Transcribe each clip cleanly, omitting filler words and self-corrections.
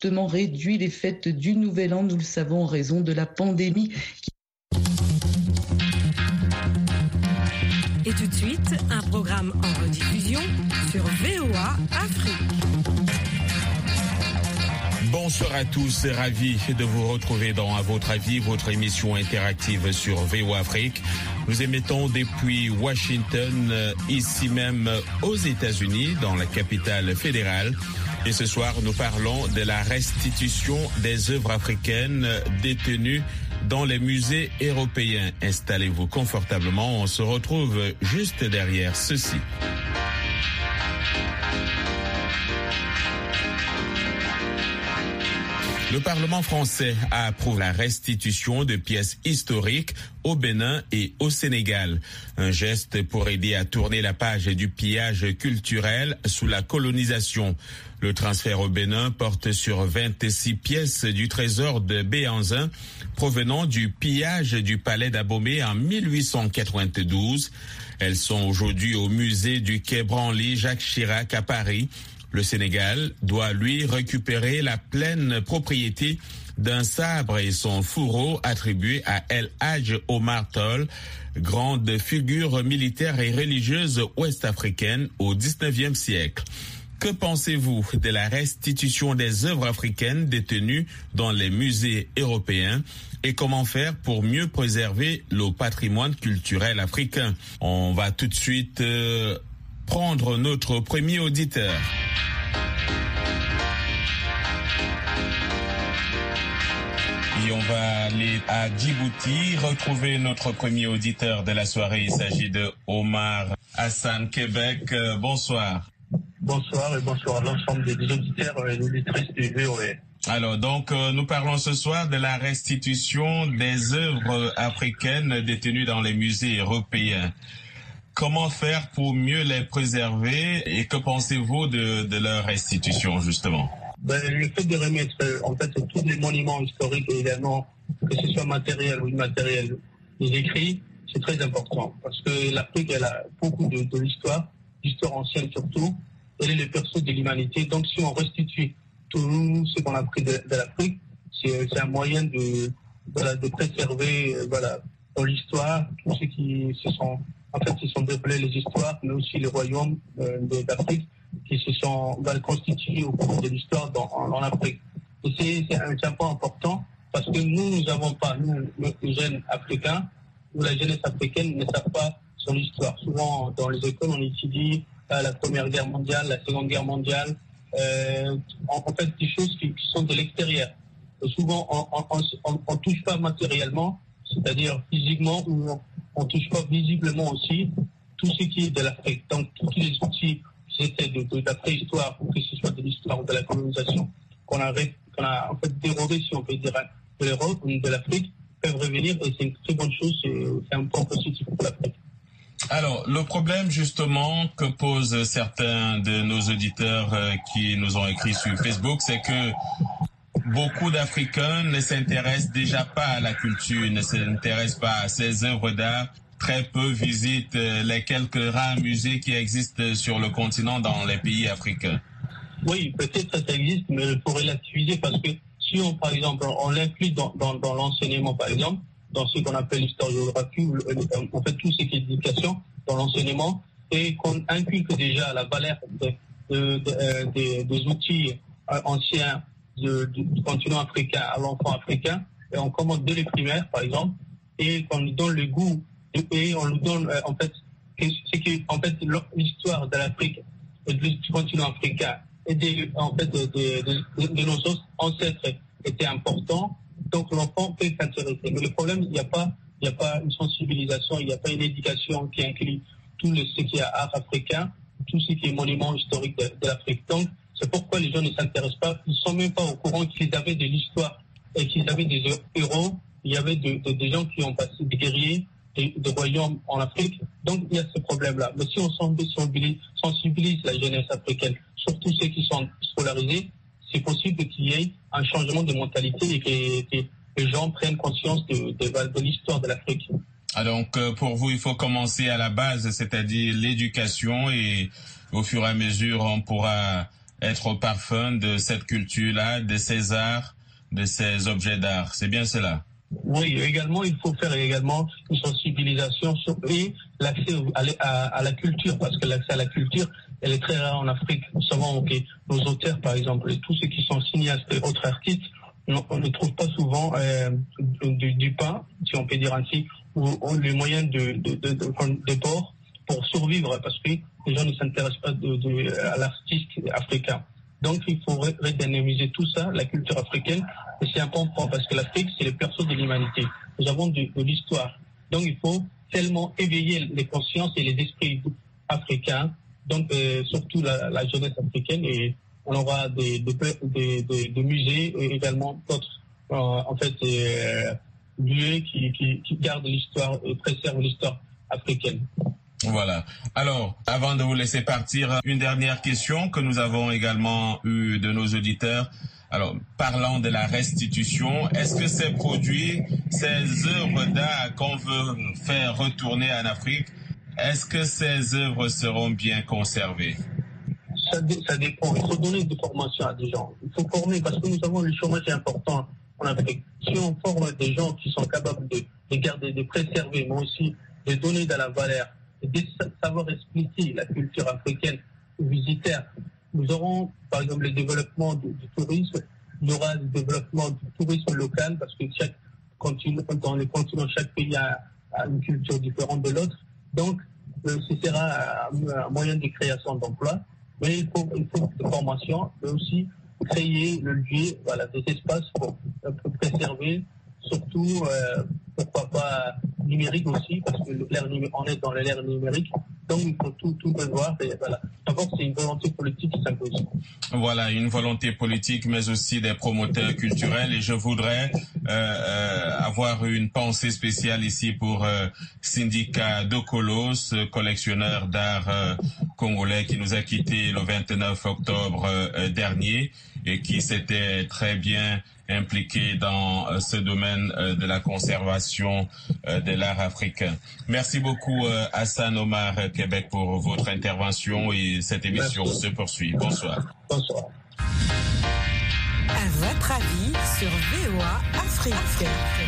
fortement réduit les fêtes du Nouvel An, nous le savons, en raison de la pandémie. Et tout de suite, un programme en rediffusion sur VOA Afrique. Bonsoir à tous, ravi de vous retrouver dans À votre avis, votre émission interactive sur VOA Afrique. Nous émettons depuis Washington, ici même aux États-Unis, dans la capitale fédérale. Et ce soir, nous parlons de la restitution des œuvres africaines détenues dans les musées européens. Installez-vous confortablement, on se retrouve juste derrière ceci. Le Parlement français a approuvé la restitution de pièces historiques au Bénin et au Sénégal. Un geste pour aider à tourner la page du pillage culturel sous la colonisation. Le transfert au Bénin porte sur 26 pièces du trésor de Béhanzin provenant du pillage du palais d'Abomey en 1892. Elles sont aujourd'hui au musée du Quai Branly Jacques Chirac à Paris. Le Sénégal doit, lui, récupérer la pleine propriété d'un sabre et son fourreau attribué à El Hadj Omar Tall, grande figure militaire et religieuse ouest-africaine au XIXe siècle. Que pensez-vous de la restitution des œuvres africaines détenues dans les musées européens et comment faire pour mieux préserver le patrimoine culturel africain? On va tout de suite prendre notre premier auditeur. Et on va aller à Djibouti, retrouver notre premier auditeur de la soirée. Il s'agit de Omar Hassan Québec. Bonsoir. Bonsoir et bonsoir à l'ensemble des auditeurs et auditrices du VOA. Alors donc nous parlons ce soir de la restitution des œuvres africaines détenues dans les musées européens. Comment faire pour mieux les préserver et que pensez-vous de leur restitution justement? Le fait de remettre en fait tous les monuments historiques également, que ce soit matériel ou immatériel, les écrits, c'est très important parce que l'Afrique elle a beaucoup de l'histoire ancienne surtout. Elle est le berceau de l'humanité. Donc si on restitue tout ce qu'on a pris de l'Afrique, c'est un moyen de préserver dans l'histoire tous ceux qui se sont développés les histoires, mais aussi les royaumes d'Afrique qui se sont constitués au cours de l'histoire en Afrique. Et c'est un point important parce que nous n'avons pas, les jeunes africains, ou la jeunesse africaine ne savent pas son histoire. Souvent, dans les écoles, on étudie la Première Guerre mondiale, la Seconde Guerre mondiale, en fait des choses qui sont de l'extérieur. Et souvent, on touche pas matériellement, c'est-à-dire physiquement, ou on touche pas visiblement aussi tout ce qui est de l'Afrique. Donc, tous les outils qui étaient de la préhistoire, ou que ce soit de l'histoire ou de la colonisation, qu'on a en fait dérobé, si on peut dire, de l'Europe ou de l'Afrique, peuvent revenir et c'est une très bonne chose, c'est un point positif pour l'Afrique. Alors, le problème justement que posent certains de nos auditeurs qui nous ont écrit sur Facebook, c'est que beaucoup d'Africains ne s'intéressent déjà pas à la culture, ne s'intéressent pas à ces œuvres d'art. Très peu visitent les quelques rares musées qui existent sur le continent dans les pays africains. Oui, peut-être ça existe, mais il faut relativiser parce que si on, par exemple, on l'inclut dans l'enseignement, par exemple, dans ce qu'on appelle l'histoire-géographie, on fait tout ce qui est éducation dans l'enseignement, et qu'on inculque déjà la valeur des outils anciens du continent africain à l'enfant africain, et on commence dès les primaires, par exemple, et qu'on lui donne le goût, et on lui donne, en fait, l'histoire de l'Afrique et du continent africain, et de nos ancêtres était important. Donc l'enfant peut s'intéresser. Mais le problème, il n'y a pas une sensibilisation, il n'y a pas une éducation qui inclut tout ce qui est art africain, tout ce qui est monument historique de l'Afrique. Donc c'est pourquoi les gens ne s'intéressent pas. Ils ne sont même pas au courant qu'ils avaient de l'histoire et qu'ils avaient des héros. Il y avait des gens qui ont passé des guerriers, des royaumes en Afrique. Donc il y a ce problème-là. Mais si on sensibilise la jeunesse africaine, surtout ceux qui sont scolarisés, c'est possible qu'il y ait un changement de mentalité et que les gens prennent conscience de l'histoire de l'Afrique. Donc, pour vous, il faut commencer à la base, c'est-à-dire l'éducation, et au fur et à mesure, on pourra être au parfum de cette culture-là, de ces arts, de ces objets d'art. C'est bien cela? Oui, également, il faut faire également une sensibilisation et l'accès à la culture, parce que l'accès à la culture, elle est très rare en Afrique. Nous savons que nos auteurs, par exemple, et tous ceux qui sont cinéastes et autres artistes, on ne trouve pas souvent du pain, si on peut dire ainsi, ou les moyens de port pour survivre, parce que les gens ne s'intéressent pas à l'artiste africain. Donc, il faut redynamiser tout ça, la culture africaine, et c'est important parce que l'Afrique, c'est le berceau de l'humanité. Nous avons de l'histoire. Donc, il faut tellement éveiller les consciences et les esprits africains, donc surtout la jeunesse africaine, et on aura des musées et également d'autres, lieux qui gardent l'histoire et préservent l'histoire africaine. Voilà. Alors, avant de vous laisser partir, une dernière question que nous avons également eue de nos auditeurs. Alors, parlant de la restitution, est-ce que ces produits, ces œuvres d'art qu'on veut faire retourner en Afrique, est-ce que ces œuvres seront bien conservées? Ça dépend. Il faut donner des formations à des gens. Il faut former parce que nous avons le chômage important en Afrique. Si on forme des gens qui sont capables de garder, de préserver, mais aussi de donner de la valeur, de savoir expliquer la culture africaine aux visiteurs. Nous aurons, par exemple, le développement du tourisme. Il y aura le développement du tourisme local parce que dans les continents, chaque pays a une culture différente de l'autre. Donc, ce sera un moyen de création d'emplois. Mais il faut des formations, mais aussi créer le lieu, des espaces pour préserver, surtout, pourquoi pas numérique aussi, parce que on est dans l'ère numérique, donc il faut tout devoir. D'abord, c'est une volonté politique qui s'impose. Voilà, une volonté politique, mais aussi des promoteurs culturels. Et je voudrais avoir une pensée spéciale ici pour Sindika Dokolo, ce collectionneur d'art congolais qui nous a quittés le 29 octobre dernier et qui s'était très bien impliqué dans ce domaine de la conservation de l'art africain. Merci beaucoup Hassan Omar Québec pour votre intervention et cette émission se poursuit. Bonsoir. Bonsoir. À votre avis sur VOA Afrique.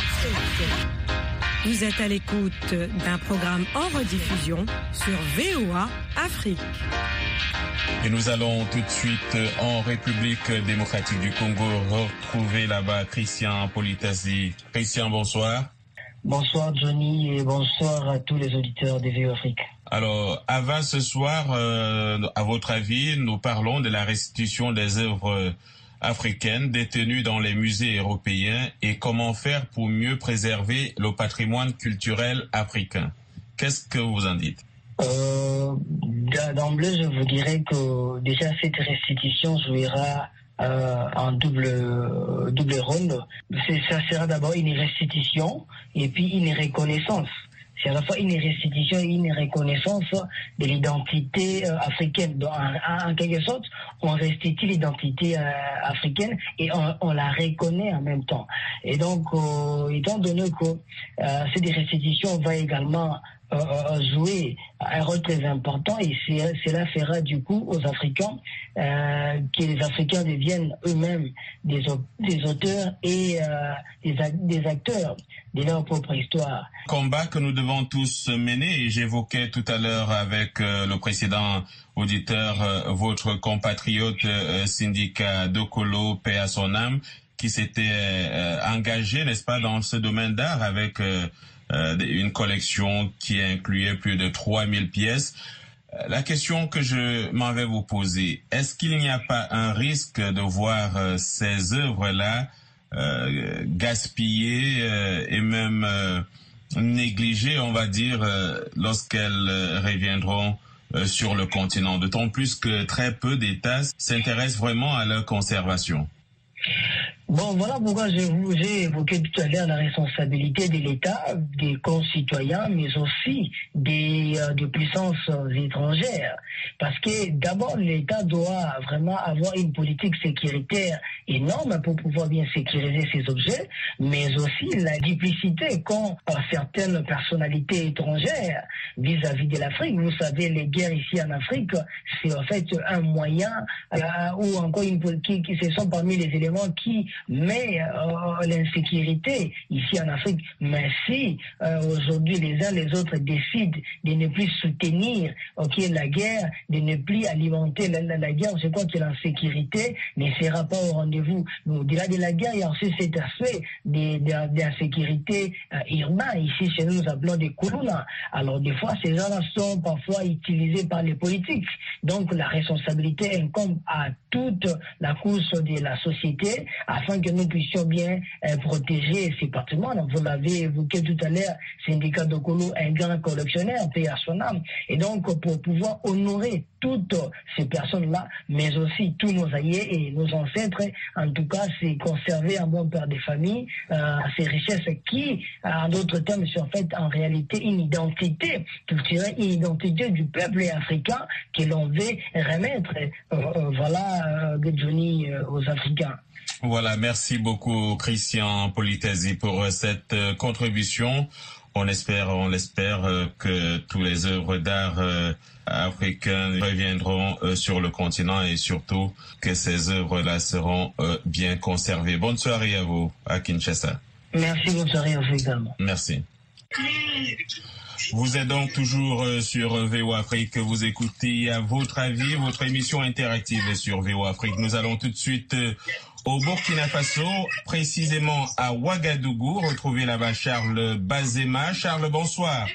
Vous êtes à l'écoute d'un programme en rediffusion sur VOA Afrique. Et nous allons tout de suite en République démocratique du Congo retrouver là-bas Christian Politasi. Christian, bonsoir. Bonsoir Johnny et bonsoir à tous les auditeurs de VOA Afrique. Alors, avant ce soir, à votre avis, nous parlons de la restitution des œuvres africaines détenues dans les musées européens et comment faire pour mieux préserver le patrimoine culturel africain. Qu'est-ce que vous en dites? D'emblée, je vous dirais que déjà cette restitution jouera un double rôle. Ça sera d'abord une restitution et puis une reconnaissance. C'est à la fois une restitution et une reconnaissance de l'identité africaine. Donc, en quelque sorte, on restitue l'identité africaine et on la reconnaît en même temps. Et donc, étant donné que cette restitution va également jouer un rôle très important et cela fera du coup aux Africains que les Africains deviennent eux-mêmes des auteurs et des acteurs de leur propre histoire. Combat que nous devons tous mener et j'évoquais tout à l'heure avec le précédent auditeur votre compatriote Sindika Dokolo, paix à son âme, qui s'était engagé, n'est-ce pas, dans ce domaine d'art avec une collection qui incluait plus de 3000 pièces. La question que je m'en vais vous poser, est-ce qu'il n'y a pas un risque de voir ces œuvres-là gaspillées et même négligées, on va dire, lorsqu'elles reviendront sur le continent, d'autant plus que très peu d'États s'intéressent vraiment à leur conservation? Bon, voilà pourquoi j'ai évoqué tout à l'heure la responsabilité de l'État, des concitoyens, mais aussi des puissances étrangères. Parce que d'abord, l'État doit vraiment avoir une politique sécuritaire énorme pour pouvoir bien sécuriser ses objets, mais aussi la duplicité qu'ont certaines personnalités étrangères vis-à-vis de l'Afrique. Vous savez, les guerres ici en Afrique, c'est en fait un moyen ou encore qui ce sont parmi les éléments qui met l'insécurité ici en Afrique. Mais si aujourd'hui les uns les autres décident de ne plus soutenir la guerre, de ne plus alimenter la guerre, je crois que l'insécurité ne sera pas au rendez-vous. Mais au-delà de la guerre, il y a aussi cet aspect d'insécurité urbaine. Ici, chez nous, nous appelons des koulouna. Alors, des fois, ces gens-là sont parfois utilisés par les politiques. Donc, la responsabilité incombe à toute la course de la société afin que nous puissions bien protéger ces patrimoines. Vous l'avez évoqué tout à l'heure, Syndicat Dokolo, un grand collectionneur, paix à son âme. Et donc, pour pouvoir honorer toutes ces personnes-là, mais aussi tous nos aïeux et nos ancêtres, en tout cas, c'est conserver un bon père de famille, ces richesses qui, en d'autres termes, sont en fait en réalité une identité culturelle, une identité du peuple africain que l'on veut remettre, Johnny, aux Africains. Voilà, merci beaucoup Christian Politesi pour cette contribution. On l'espère que tous les œuvres d'art africains reviendront sur le continent et surtout que ces œuvres-là seront bien conservées. Bonne soirée à vous à Kinshasa. Merci, bonne soirée à vous également. Merci. Vous êtes donc toujours sur VOA Afrique. Vous écoutez à votre avis votre émission interactive sur VOA Afrique. Nous allons tout de suite au Burkina Faso, précisément à Ouagadougou, retrouver là-bas Charles Bazema. Charles, bonsoir.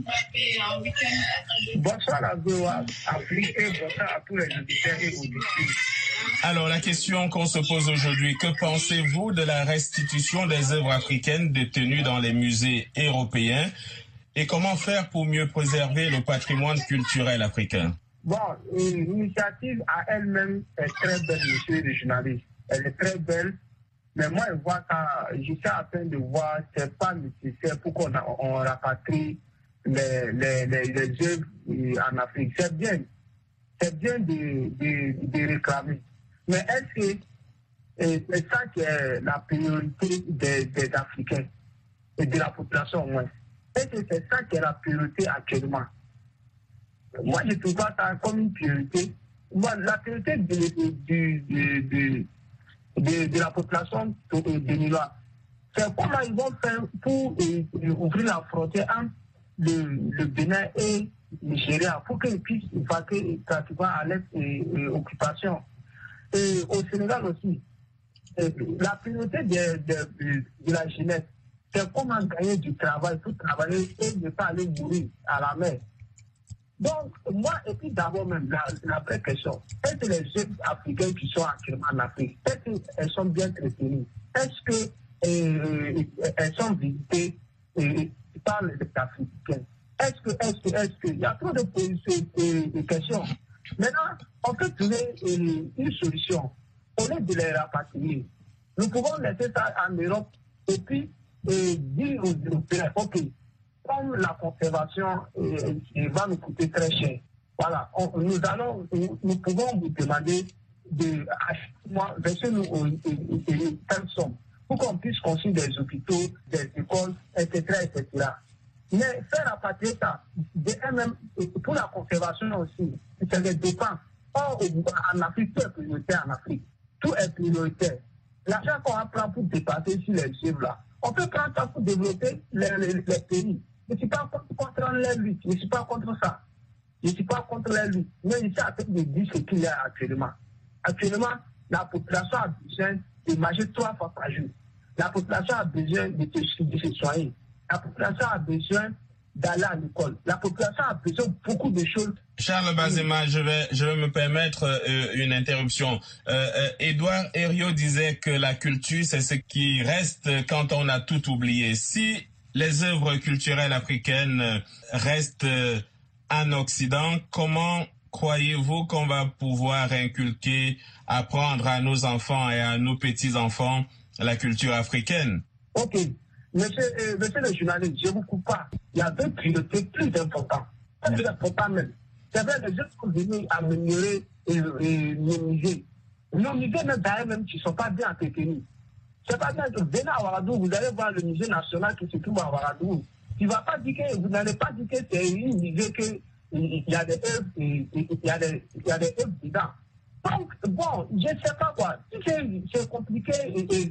Bonsoir à VOA Afrique et bonsoir à tous les auditeurs et auditrices. Alors, la question qu'on se pose aujourd'hui, que pensez-vous de la restitution des œuvres africaines détenues dans les musées européens? Et comment faire pour mieux préserver le patrimoine culturel africain? Bon, l'initiative à elle-même est très belle, monsieur le journaliste. Elle est très belle, mais moi, je suis en train de voir, c'est pas nécessaire pour qu'on rapatrie les œuvres en Afrique. C'est bien de réclamer. Mais est-ce que c'est ça qui est la priorité des Africains et de la population au moins? Est-ce que c'est ça qui est la priorité actuellement? Moi, je ne trouve pas ça comme une priorité. Moi, la priorité de la population béninoise, c'est comment ils vont faire pour ouvrir la frontière entre le Bénin et le Nigeria pour qu'ils puissent vaquer pratiquement à l'aide et occupation. Et au Sénégal aussi, la priorité de la jeunesse, c'est comment gagner du travail pour travailler et ne pas aller mourir à la mer. Donc, moi, et puis d'abord même, la vraie question, est-ce que les jeunes africains qui sont actuellement en Afrique, est-ce qu'elles sont bien traitées? Est-ce qu'elles sont visitées par les Africains? Est-ce qu'il y a trop de questions? Maintenant, on peut trouver une solution. Au lieu de les rapatrier, nous pouvons laisser ça en Europe et puis dire aux Européens, OK, comme la conservation va nous coûter très cher, voilà, nous pouvons vous demander de verser-nous une telle somme pour qu'on puisse construire des hôpitaux, des écoles, etc., etc. Mais faire rapatrier ça, même pour la conservation aussi, c'est des dépenses. Or, en Afrique, tout est prioritaire en Afrique. Tout est prioritaire. L'argent qu'on prend pour dépasser sur les œuvres là, on peut prendre ça pour développer les pays. Je ne suis pas contre les luttes, je ne suis pas contre ça. Je ne suis pas contre les luttes. Mais je suis en train de dire ce qu'il y a actuellement. Actuellement, la population a besoin de manger 3 fois par jour. La population a besoin de se soigner. La population a besoin d'aller à l'école. La population a besoin de beaucoup de choses. Charles Bazema, je vais me permettre une interruption. Édouard Herriot disait que la culture, c'est ce qui reste quand on a tout oublié. Si les œuvres culturelles africaines restent en Occident, comment croyez-vous qu'on va pouvoir inculquer, apprendre à nos enfants et à nos petits-enfants la culture africaine. Ok. Monsieur le journaliste, je ne vous coupe pas. Il y a deux priorités plus importantes. Plus important même. C'est vrai, les gens sont venus améliorer nos musées. Nos musées, même d'ailleurs, même qui ne sont pas bien entretenus. C'est pas bien que venez à Ouagadougou, vous allez voir le musée national qui se trouve à Ouagadougou. Vous n'allez pas dire que c'est une musée qu'il y a des œuvres, il y a des œuvres dedans. Donc, bon, je ne sais pas quoi. Si c'est compliqué